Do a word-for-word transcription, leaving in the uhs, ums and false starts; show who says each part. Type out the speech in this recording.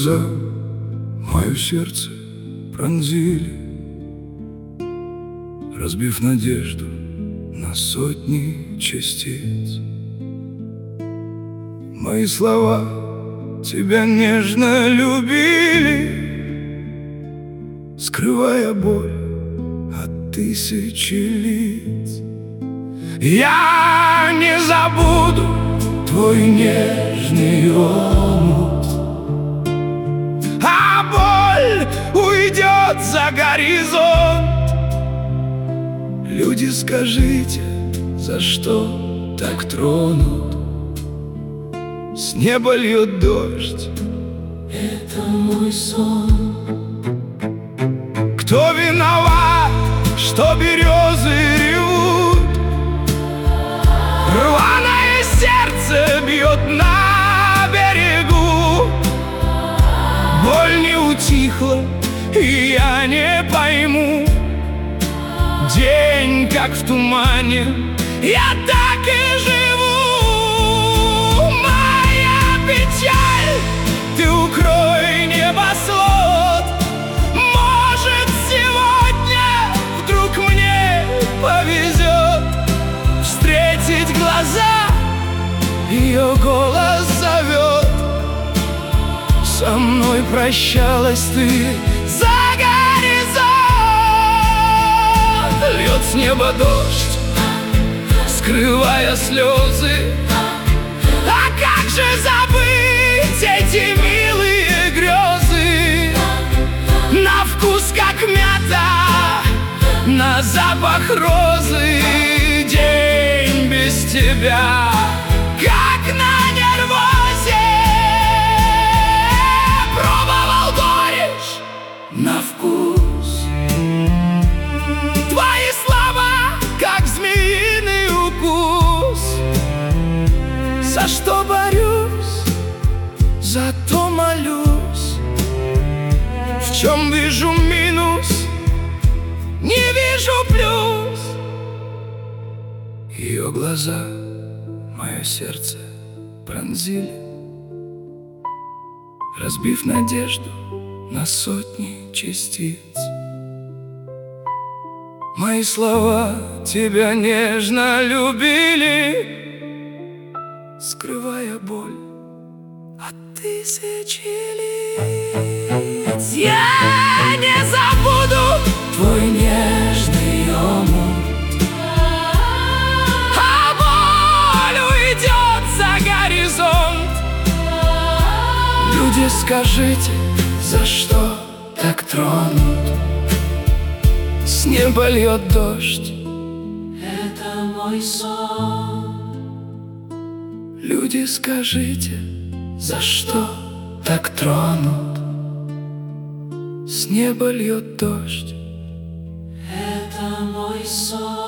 Speaker 1: глаза мое сердце пронзили, разбив надежду на сотни частиц. Мои слова тебя нежно любили, скрывая боль от тысячи лиц. Я не забуду твой нежный омут, а боль уйдет за горизонт. Люди, скажите, за что так тронут? С неба льет дождь,
Speaker 2: это мой сон.
Speaker 1: Кто виноват, что березы ревут? Рваное сердце бьет на берегу. Боль не утихла, и я не пойму. День, как в тумане, я так и живу. Моя печаль, ты укрой небосвод. Может, сегодня вдруг мне повезет встретить глаза, ее голос зовет. Со мной прощалась ты за горизонт. Льет с неба дождь, скрывая слезы. А как же забыть эти милые грезы? На вкус как мята, на запах розы. День без тебя, как на нервозе. Пробовал горечь на вкус. Твои слова, как змеиный укус. За что борюсь, зато молюсь. В чем вижу минус, не вижу плюс. Ее глаза мое сердце пронзили, разбив надежду на сотни частиц. Мои слова тебя нежно любили, скрывая боль от тысячи лиц. Я не забуду твой нежный омут, а боль уйдет за горизонт. Люди, скажите, за что так тронут? С неба льет дождь,
Speaker 2: это мой сон.
Speaker 1: Люди, скажите, за что так тронут? С неба льет дождь,
Speaker 2: это мой сон.